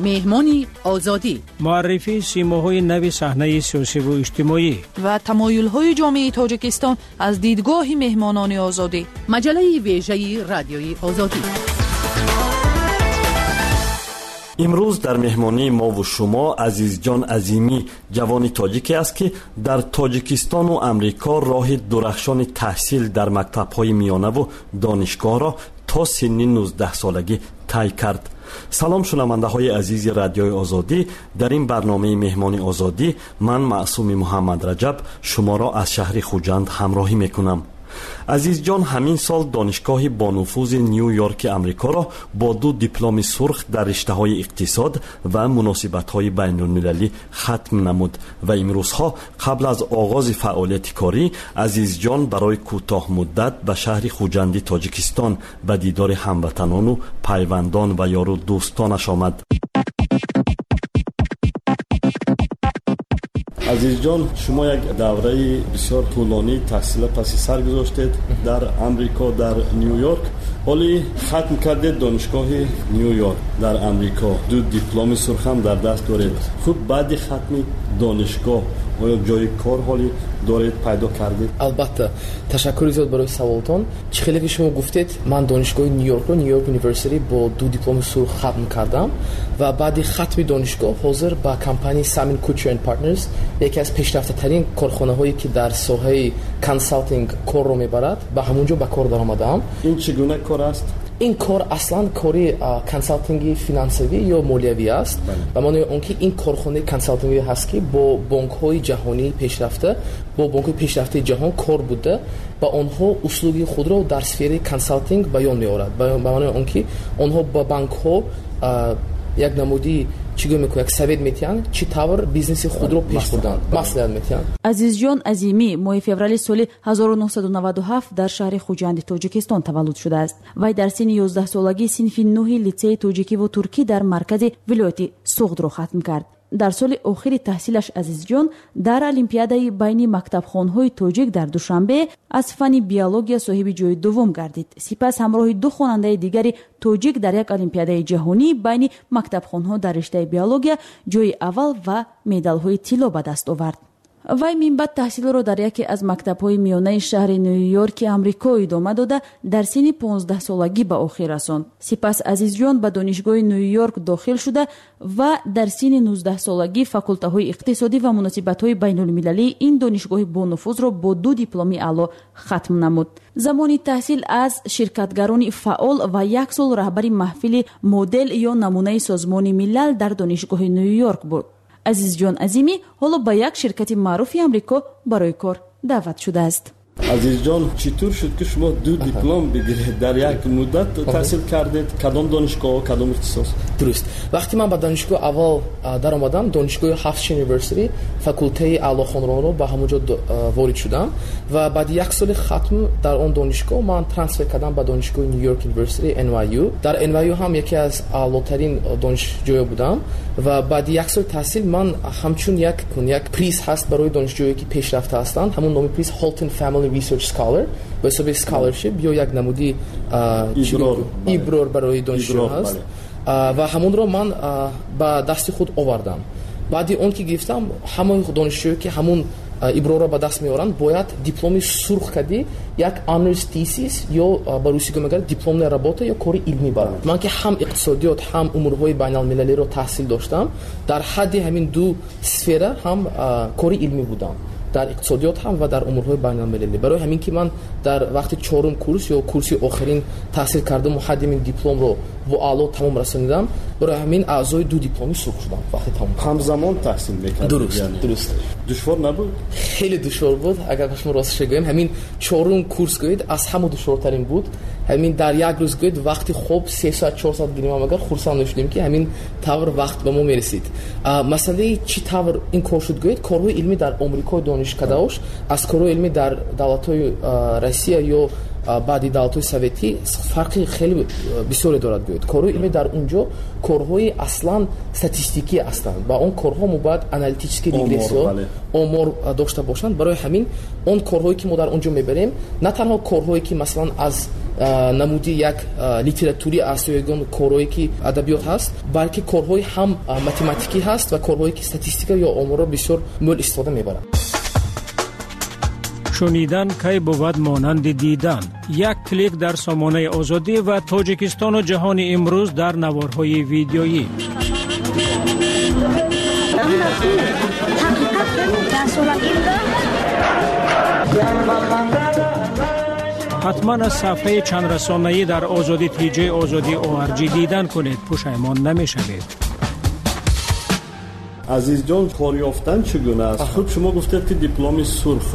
مهمانی آزادی، معرفی سیماهای نو صحنه سیاسی و اجتماعی و تمایل‌های جامعه تاجیکستان از دیدگاه مهمانان آزادی. مجله ویژه رادیوی آزادی. امروز در مهمانی ما و شما عزیز جان عظیمی جوانی تاجیکی است که در تاجیکستان و امریکا راه درخشان تحصیل در مکتب‌های میانه و دانشگاه را تا سن 19 سالگی طی کرد. سلام شنونده های عزیز رادیوی آزادی، در این برنامه مهمانی آزادی من معصوم محمد رجب شما را از شهر خوجند همراهی میکنم. عزیز جان همین سال دانشگاه با نفوذ نیویورک امریکا را با 2 دیپلم سرخ در رشته‌های اقتصاد و مناسبت‌های بین‌المللی ختم نمود و امروزها قبل از آغاز فعالیت کاری عزیز جان برای کوتاه مدت به شهر خوجند تاجیکستان به دیدار هموطنان و پیوندان و یار و دوستانش آمد. عزیز جان، شما یک دوره بسیار طولانی تحصیل پس سر گذاشتید در امریکا، در نیویورک، ولی ختم کردید دانشگاه نیویورک در امریکا. 2 دیپلم سرخ هم در دست دارید. خب بعد ختم دانشگاه آیا جای کار حالی دارید پیدا کردید؟ البته. تشکر زیاد برای سوالتون. خیلی که شما گفتید من دانشگاه نیویورک رو نیویورک یونیورسیتی با 2 دیپلم سرخ ختم کردم و بعد ختم دانشگاه حاضر با کمپانی سامین کوچر اند پارتنرز، یکی از پیشرفته ترین کارخانه‌هایی که در ساحه کنسالتینگ کار رو میبرد، به همونجا به کار درآمدم. این چگونه کار است؟ این کار اصلا کاری کنسالتینگ فینانسوی یا مالیوی است و معنی اون که این کارخانه کنسالتینگی هست که با بانک‌های جهانی پیشرفته، با بانک‌های پیشرفته جهان کار بوده و آنها اسلوب خود را در سفره کنسالتینگ بیان می‌آورد. به معنی اون که آنها با بانک‌ها یک نمودی چیگو میکنه، یک سوید میتین چی طور بیزنس خود رو پیش بردن مصلحت میتین. عزیز جان عظیمی ماه فوریه سال 1997 در شهر خوجند تاجیکستان تولد شده است. وی در سن 11 سالگی صنف 9 لیسه تاجیکی و ترکی در مرکز ولایت سوغد را ختم کرد. در سال آخر تحصیلش عزیز جان در المپیادای بین مکتبخانه‌های تاجیک در دوشنبه از فن بیولوژی صاحب جای دوم گردید. سپس همراه 2 خواننده دیگری تاجیک در یک المپیادای جهانی بین مکتبخانه‌ها در رشته بیولوژی جای اول و مدال‌های طلا به دست آورد. وی من بعد تحصیل را در یکی از مکتب‌های میانه شهر نیویورک آمریکا ادامه داده در سن 15 سالگی به آخر رساند. سپس عزیز جان به دانشگاه نیویورک داخل شده و در سن 19 سالگی فاکولته‌های اقتصادی و مناسبت‌های بین‌المللی این دانشگاه با نفوذ را با 2 دیپلم اعلی ختم نمود. زمان تحصیل از شرکتگران فعال و 1 سال رهبر محفل مدل یا نمونه سازمان ملل در دانشگاه نیویورک بود. عزیز جان عظیمی حالا با یک شرکت معروف آمریکا برای کار دعوت شده است. عزیز جان، چطور شد که شما 2 دیپلم بگیرید؟ در یک مدت تحصیل کردید؟ کدام دانشگاه و کدام اختصاص؟ درست. وقتی من به دانشگاه اول در آمدم، دانشگاه هافش یونیورسیتی فاکولته اعلی خانران رو به همونجا وارد شدم و بعد 1 سال ختم در اون دانشگاه من ترانسفر کردم به دانشگاه نیویورک یونیورسیتی NYU. در NYU هم یکی از اعلاترین دانشجویان بودم و بعد 1 سال تحصیل من همچون یک پریز هست برای دانشجویی که پیشرفته هستند، همون نام پریز هالتون فامیلی ریسرچ اسکالر به حساب اسکالرشیپ یا یک نمودی ایبرور برای دانشجویان هست و همون رو من با دست خود آوردم. بعد اون که گرفتم همون دانشجویی که همون ایبرور را به دست میارن باید دیپلم سرخ کردی، یک آنرز تیسیس یا به روسی میگن دیپلم رابطه یا کار علمی برند. من که هم اقتصادیات هم امورهای بین المللی رو تحصیل داشتم، در حد همین 2 سفره هم کار علمی بودم، در اقتصادیات هم و در امورهای بین المللی. برای همین که من در وقت 4م کورس یا کورسی آخرین تحصیل کردم و حد این دیپلم رو و اعلی تمام رسوندم، برای همین اعضای 2 دیپلمی سرخ شدم وقتی تمام. همزمان تحصیل می‌کردید؟ درست. دشوار نبود؟ خیلی دشوار بود. اگر شما راستش بگم همین 4م کورس گوید از همه دشوارترین بود. همین در یک روز گوید وقتی خوب 3 ساعت 4 ساعت گیریم مگر خرسند نشدیم که همین طور وقت به ما میرسید. مسئله چی طور این کار شد گوید کارهای علمی در آمریکا دانشکده‌اش از کارهای علمی در دولت‌های روسیه یا بعدی دولت‌های سوویتی فرقی خیلی بسیاری دارد گوید. کارهای علمی در اونجا کارهای اصلا استاتستیکی هستند و اون کارها باید آنالیتیکی ریگرسیون آمار داشته باشند. برای همین اون کارهایی که ما در اونجا میبریم نه تنها کارهایی که مثلا از намуди як литератури аст ё ягон корҳое ки адабиёт ҳаст, балки корҳои ҳам математикӣ ҳаст ва корҳое ки статистика ё оморро бисёр мӯл истифода мебарад. шунидан кай бувад монанди дидан. як клик дар сомонаи озодӣ ва тоҷикистону ҷаҳони имрӯз дар наворҳои видеоӣ. ҳатман аз сафҳаи чандрасонаӣ дар озоди тиҷаи озоди ORG дидан кунед, пушаймон намешавед. азизҷон, кор ёфтан чӣ гуна аст? хуб шумо гуфтед ки дипломи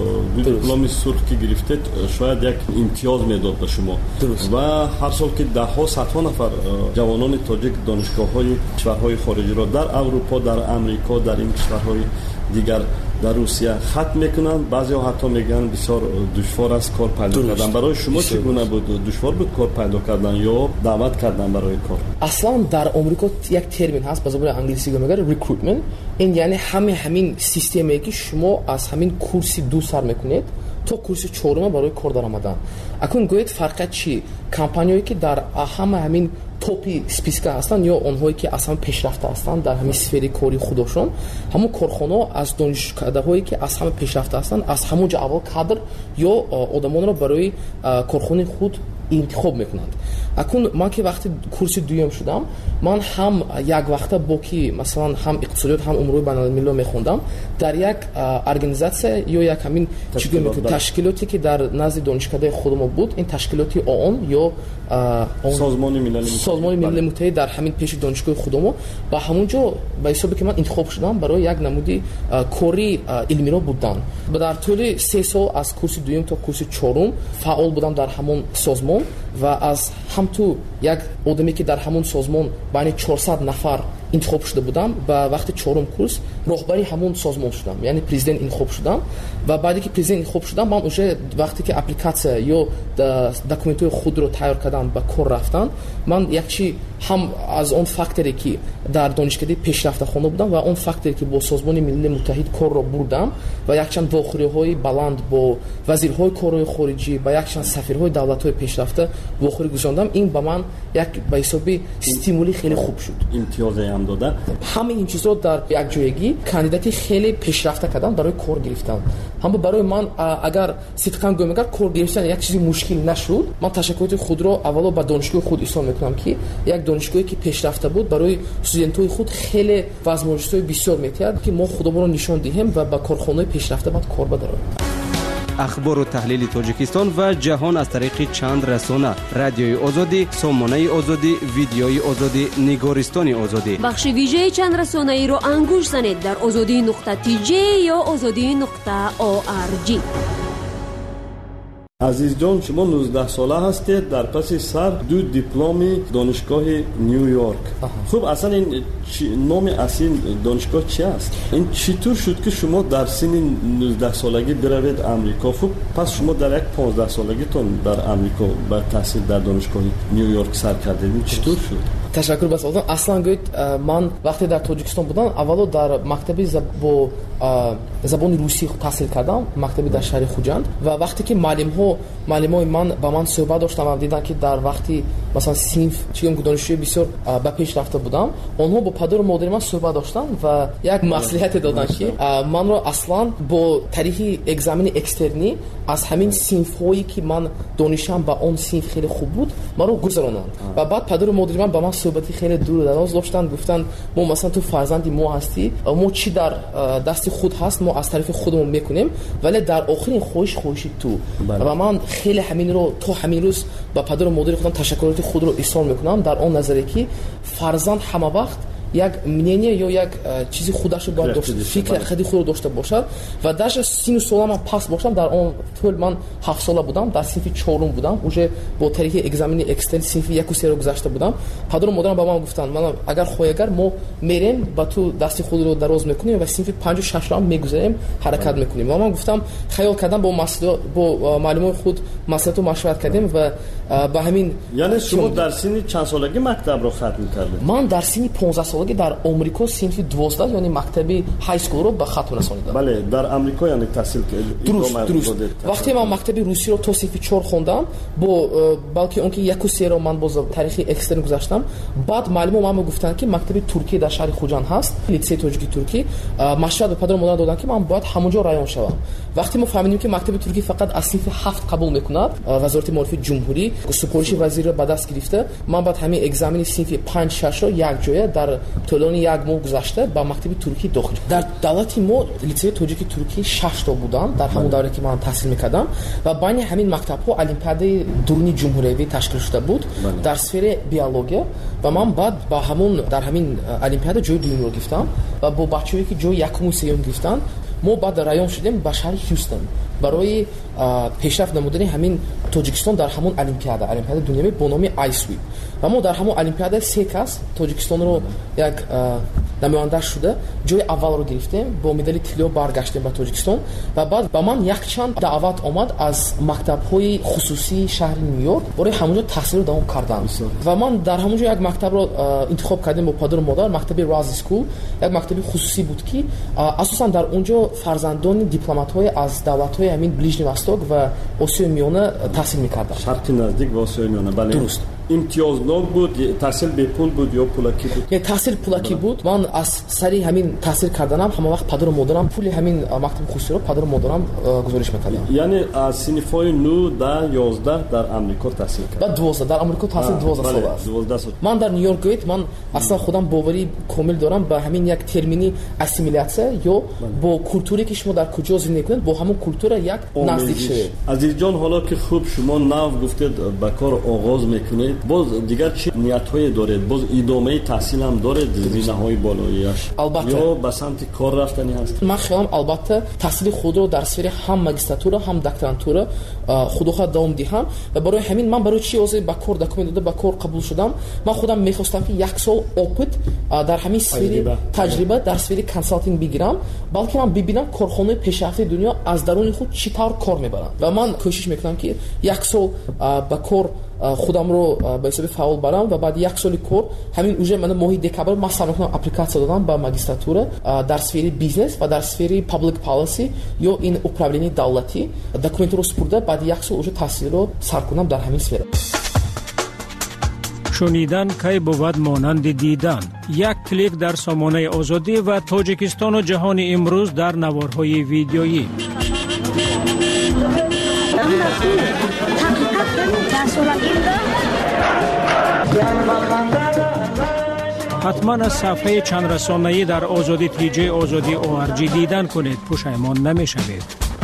сурх ки гирифтед шояд як имтиёз медод ба шумо ва ҳар сол ки даҳҳо садҳо нафар ҷавонони тоҷик донишгоҳҳои кишварҳои хориҷиро дар аврупо, дар амрико, дар ин кишварҳои дигар, дар Русия хат мекунанд. баъзеҳо ҳатто мегӯянд бисёр душвор аст кор пайдо кардан. барои шумо чӣ гуна буд? Душвор буд кор пайдо кардан ё даъват кардан барои кор? аслан дар омрико як термин ҳаст ба забони англисига мегӯяд recruitment. ин яъне ҳамин системае ки шумо аз ҳамин курси ду сар мекунед то курси чорума барои кор даромадан. акун гӯед фарқият чӣ? компаниҳое ки дар ҳамин топи списка ҳастанд ё онҳое ки аз ҳама пешрафта ҳастанд дар ҳамин сфери кори худошон, ҳамон корхонаҳо аз донишкадаҳое ки аз ҳама пешрафта ҳастанд, аз ҳамон ҷо аввал кадр ё одамонро барои корхонаи худ интихоб мекунанд. акун ман ки вақти курси дуюм шудам, ман ҳам як вақта бо ки масалан ҳам иқтисодиёт, ҳам умурҳои байналмилалиро мехондам дар як организатсия ё як ҳамин ташкилоте ки дар назди донишкадаи худмо буд, ин ташкилоти ООН ё созмони милали муттаҳид дар ҳамин пеши донишгоҳи худмо, ба ҳамон ҷо ба ҳисоби ки ман интихоб шудам барои як намуди кори илмиро будан. дар тӯли 3 сол аз курси дуюм то курси чорум фаъол будам дар ҳамон созмон ва аз ҳамту як одаме ки дар ҳамон созмон байни 400 нафар интихоб шуда будам, ба вақти чорум курс роҳбари ҳамон созмон шудам, яъне президент интихоб шудам. ва баъде ки президент интихоб шудам, ман уже вақте ки апликатсия ё документҳои худро тайёр кардам ба кор рафтан, ман якчи ҳам аз он факторе ки дар донишкадаи пешрафта хона будам ва он факторе ки бо созмони милали муттаҳид корро бурдам ва якчанд вохӯриҳои баланд бо вазирҳои корҳои хориҷӣ, ба якчанд сафирҳои давлатҳои пешрафта вохӯрӣ гузарондам, ин ба ман як ба ҳисоби стимули хеле хуб шуд. имтиёзе ҳам дода. ҳамаи ин чизҳо дар якҷоягӣ кандидати хеле пешрафта кардам барои кор гирифтан. ҳама барои ман агар сидқан гӯем, агар кор гирифтан як чизи мушкил нашуд, ман ташаккуроти худро аввало ба донишгоҳи худ изҳор мекунам ки як донишгоҳе ки пешрафта буд барои студентҳои худ хеле возможностҳои бисёр метиҳад ки мо худомонро нишон диҳем ва ба корхонаҳои пешрафта баъд кор бароем. ахбору таҳлили Тоҷикистон ва ҷаҳон аз тариқи чанд расона: радиои озодӣ, сомонаи озодӣ, видеои озодӣ, нигористони озодӣ. бахши вижеи чанд расонаиро ангуш занед дар озодӣ.tj ё озодӣ.org. азизҷон, шумо 19 сола ҳастед, дар паси сар 2 дипломи донишгоҳи Нью-Йорк. хуб, аслан ин номи асли донишгоҳ чи аст? ин чӣ тур шуд ки шумо дар синни 19 солагӣ биравед Амрико? хуб, пас шумо дар як 15 солагитон дар Амрико ба таҳсил дар донишгоҳи Нью-Йорк сар кардед. ин чӣ тур шуд? ташаккур ба суолатон. аслан гӯед, ман вақте дар Тоҷикистон будам, аввало дар мактаби бо забони русӣ таҳсил кардам, мактаби дар шаҳри Хуҷанд, ва вақте ки маълимои ман ба ман суҳбат доштанд ва диданд ки дар вақти масалан синф чигӯм донишҷӯи бисёр ба пеш рафта будам, онҳо бо падару модари ман суҳбат доштанд ва як маслиҳате доданд ки манро аслан бо тариқи экзамени экстернӣ аз ҳамин синфҳое ки ман донишам ба он синф хеле хуб буд, маро гузаронанд. ва баъд падару модари ман ба ман суҳбати хеле дур дароз доштанд, гуфтанд мо масалан ту фарзанди мо ҳастӣ, мо чӣ дар дасти худ ҳаст мо аз тарафи худмон мекунем, вале дар охирин хоҳиши ту. ва ман хеле ҳаминро то ҳамин рӯз ба падару модари худам ташаккуроти худро изҳор мекунам дар он назаре ки фарзанд ҳама вақт як мнение ё як чизи худашро бояд дошта, фикри хади худро дошта бошад. ва даже сину сола ман паст бошам, дар он тӯл ман 7 сола будам, дар синфи 4 будам, уже бо тариқи экзамени экстерн синфи 1-3 гузашта будам. падару модарам ба ман гуфтанд, ман агар хоҳӣ, агар мо мерем ба ту дасти худро дароз мекунем ва синфи 5-6 ам мегузарем, ҳаракат мекунем. ва ман гуфтам, хаёл кардам бо маълимои худ маслиҳату машварат кардем ва ба ҳамин. яъне шумо дар синни чанд солагӣ мактабро хатм кардед? ман дар синни 15 солаги дар Омрико синфи 12 яъне мактаби ҳай скулро ба хатм расонидам. бале дар Амрико яъне таҳсил дуруст. Вақте ман мактаби русиро то синфи 4 хондам, бо балки он ки яку серо ман боз таърихи экстерн гузаштам. Баъд маълумо ман гуфтанд ки мактаби туркӣ дар шаҳри Хуҷанд ҳаст, лицеи тоҷики туркӣ. Машварат ба падару модар доданд ки ман бояд ҳамонҷо раён шавам. Вақте мо фаҳмидем ки мактаби туркӣ фақат аз синфи 7 қабул мекунад, вазорати маорифи ҷумҳурӣ супориши вазирро ба даст гирифта, ман баъд ҳамин экзамени синфи 5-6ро якҷоя дар тӯлони як моҳ гузашта ба мактаби туркӣ дохил. Дар давлати мо лицеи тоҷики туркӣ 6 то буданд дар ҳамон давре ки ман таҳсил мекардам ва байни ҳамин мактабҳо олимпиадаи дуруни ҷумҳуриявӣ ташкил шуда буд дар сфераи биология ва ман баъд ба ҳамон дар ҳамин олимпиада ҷои дуюмро гирифтам ва бо бачаҳое ки ҷои якуму сеюм гирифтанд мо баъд раён шудем ба шаҳри Ҳюстон барои пешрафт намудани ҳамин Тоҷикистон дар ҳамон олимпиада дуниявӣ бо номи ISWIP ва мо дар ҳамон олимпиада 3 кас Тоҷикистонро як намоянда шуда ҷои аввалро гирифтем, бо медали тилло баргаштем ба Тоҷикистон ва баъд ба ман якчанд даъват омад аз мактабҳои хусусии шаҳри Нью-Йорк барои ҳамонҷо таҳсилро давом кардан ва ман дар ҳамонҷо як мактабро интихоб кардем бо падару модар, мактаби Razi School, як мактаби хусусӣ буд ки асосан дар онҷо фарзандони дипломатҳои аз давлатҳои ҳамин Ближний Восток ва Осиёи Миёна таҳсил мекарданд. Шарқи наздик ва Осиёи Миёна, бале. Дуруст. имтиёзнок буд, таҳсил бепул буд ё пулакӣ буд? Таҳсил пулакӣ буд. Ман аз сари ҳамин таҳсил карданам ҳама вақт падару модарам пули ҳамин мактаби хусусиро падару модарам гузориш мекардам. Яъне аз синфҳои 9, 10, 11 дар Амрико таҳсил кард. Ба 12 дар Амрико таҳсил 12 сол аст. 12 сол. Ман дар Нью-Йорк гӯед, ман аслан худам боварӣ комил дорам ба ҳамин як термини ассимилятсия ё бо культуре ки шумо дар куҷо зиндагӣ мекунед, бо ҳамон культура як наздик шавед. Азизҷон, ҳоло ки хуб шумо нав гуфтед ба кор оғоз мекунед, боз дигар чӣ ниятҳое доред? Боз идомаи таҳсил ам доред зинаҳои болоияш? Албатта. Ё ба самти кор рафтани ҳаст? Ман хиёлам албатта таҳсили худро дар сфераи ҳам магистратура, ҳам докторантура худохоҳ давом диҳам ва барои ҳамин ман барои чӣ озӣ ба кор документ дода ба кор қабул шудам. Ман худам мехостам ки 1 сол опыт дар ҳамин сфераи таҷриба дар сфераи консалтинг бигирам, балки ман бибинам корхонаи пешрафти дунё аз даруни худ чӣ тавр кор мебаранд ва ман кӯшиш мекунам ки 1 сол ба кор худамро ба ҳисоби фаъол барам ва баъди 1 соли кор ҳамин уже ман моҳи декабр ман сар мекунам апликатсия додам ба магистратура дар сфераи бизнес ва дар сфераи public policy ё ин управлении давлатӣ документро супурда баъди 1 сол уже таҳсилро сар кунам дар ҳамин сфера. шунидан кай бувад монанди дидан. Як клик дар сомонаи озодӣ ва Тоҷикистону ҷаҳони имрӯз дар наворҳои видеоӣ. ҳатман аз сафҳаи чандрасонаӣ дар озоди тиҷаи озоди ORG дидан кунед, пушаймон намешавед.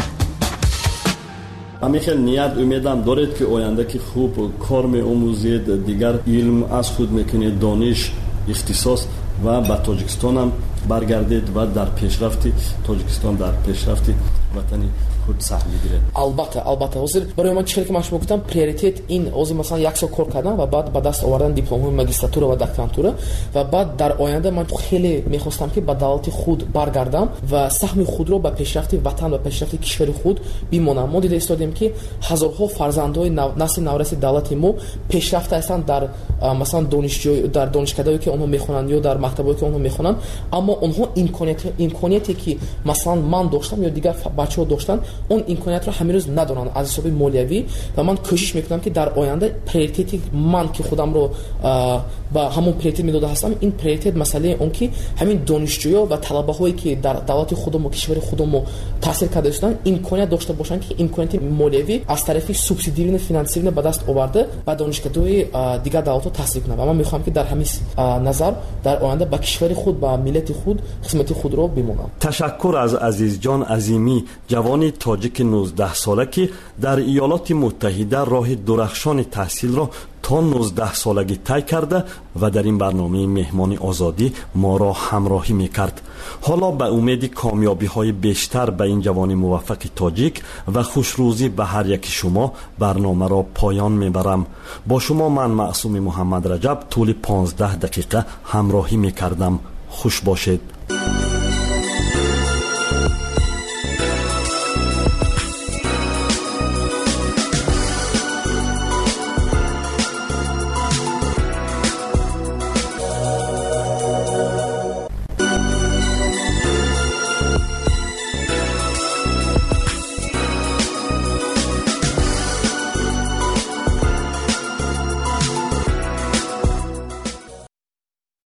ҳамин хел ният умедам доред ки оянда ки хуб кор меомӯзед, дигар илм аз худ мекунед, дониш, ихтисос ва ба Тоҷикистонам баргардед ва дар пешрафти Тоҷикистон, дар пешрафти ватани худ саҳм мегиред. Албатта ҳозир барои ман чиқдр ки ман шумо гуфтам приоритет ин ҳозир масалан 1 сол кор кардан ва баъд ба даст овардан дипломҳои магистратура ва докторантура ва баъд дар оянда ман хеле мехостам ки ба давлати худ баргардам ва саҳми худро ба пешрафти ватан ва пешрафти кишвари худ бимонам. Мо дида истодем ки ҳазорҳо фарзандҳои насли навраси давлати мо пешрафта ҳастанд дар масалан дар донишкадаҳое ки онҳо мехонанд ё дар мактабҳое ки онҳо мехонанд, аммо онҳо имконияте ки масалан ман доштам ё дигар бачаҳо доштанд он имкониятро ҳамирӯз надоранд аз ҳисоби молиявӣ ва ман кӯшиш мекунам ки дар оянда приоритети ман ки худамро ба ҳамон приоритет медода ҳастам, ин приоритет масъалаи он ки ҳамин донишҷӯё ва талабаҳое ки дар давлати худмо кишвари худмо таҳсил карда истоданд имконият дошта бошанд ки имконияти молиявӣ аз тарафи субсидирование финансирование ба даст оварда ба донишгаҳои дигар давлатҳо таҳсил кунанд ва ман мехоҳам ки дар ҳамин назар дар оянда ба кишвари худ ба миллати худ хизмати худро бимонам. ташаккур аз Азизҷон Азимӣ, ҷавони тоҷики 19 сола ки дар Иёлоти Муттаҳида роҳи дурахшони таҳсилро то 19 солагӣ тай карда ва дар ин барномаи меҳмони озодӣ моро ҳамроҳӣ мекард. ҳоло ба умеди комёбиҳои бештар ба ин ҷавони муваффақи тоҷик ва хушрӯзӣ ба ҳар яки шумо барномаро поён мебарам. бо шумо ман Маъсуми Муҳаммадраҷаб тӯли 15 дақиқа ҳамроҳӣ мекардам. хуш бошед.